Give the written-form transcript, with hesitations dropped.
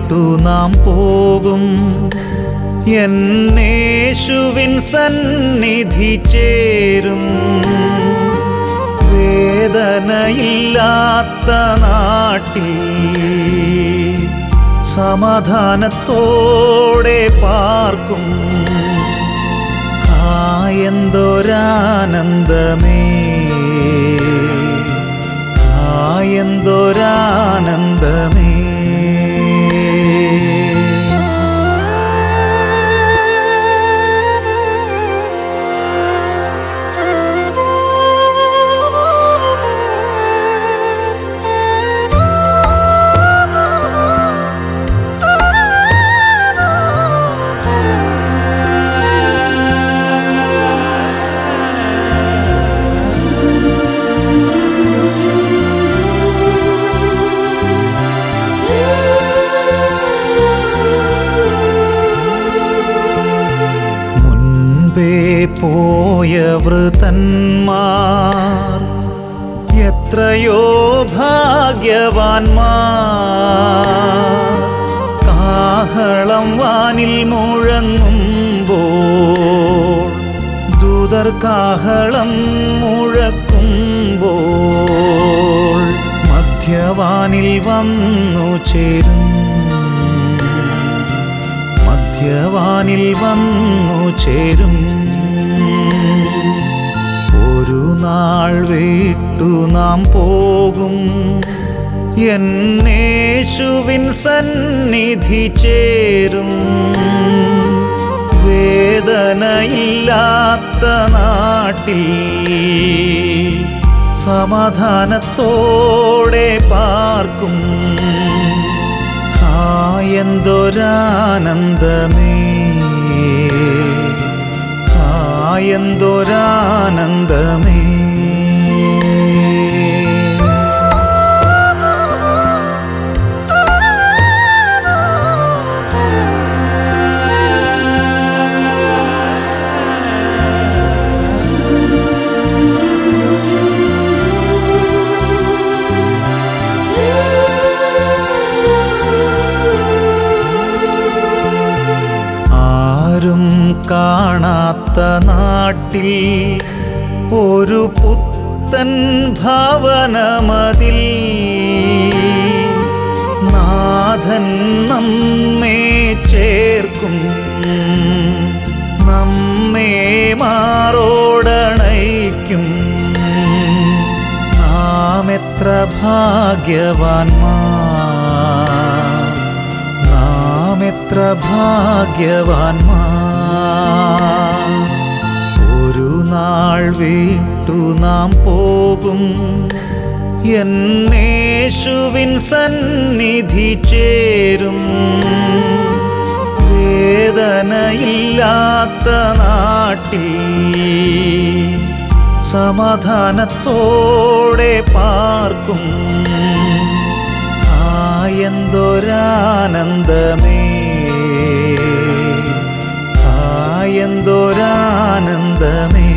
വിട്ടു നാം പോകും. എന്നേശുവിൻ സന്നിധി ചേരും. വേദനയില്ലാത്ത നാട്ടിൽ സമാധാനത്തോടെ പാർക്കും. എന്തൊരാനന്ദമേ, എന്തൊരാനന്ദമേ. പോയ വൃതന്മാർ എത്രയോ ഭാഗ്യവാന്മാർ. കാഹളം വാനിൽ മുഴങ്ങുമ്പോൾ, ദൂതർ കാഹളം മുഴക്കുമ്പോൾ മധ്യവാനിൽ വന്നു ചേരും. മധ്യവാനിൽ വന്നു ചേരും. ഒരു നാൾ വിട്ടു നാം പോകും. എന്നേശുവിൻ സന്നിധി ചേരും. വേദനയില്ലാത്ത നാട്ടിൽ സമാധാനത്തോടെ പാർക്കും. എന്തൊരാനന്ദമേ, എന്തൊരാനന്ദമേ. കാണാത്ത നാട്ടിൽ ഒരു പുത്തൻ ഭവനമതിൽ നാഥൻ നമ്മെ ചേർക്കും. നമ്മെ മാറോടണയ്ക്കും. നാം എത്ര ഭാഗ്യവാന്മാർ, നാം എത്ര ഭാഗ്യവാന്മാർ. ഒരു നാൾ വിട്ടു നാം പോകും. എന്നേശുവിൻ സന്നിധി ചേരും. വേദനയില്ലാത്ത നാട്ടിൽ സമാധാനത്തോടെ പാർക്കും. എന്തൊരാനന്ദമേ, എന്തൊരാനന്ദമേ.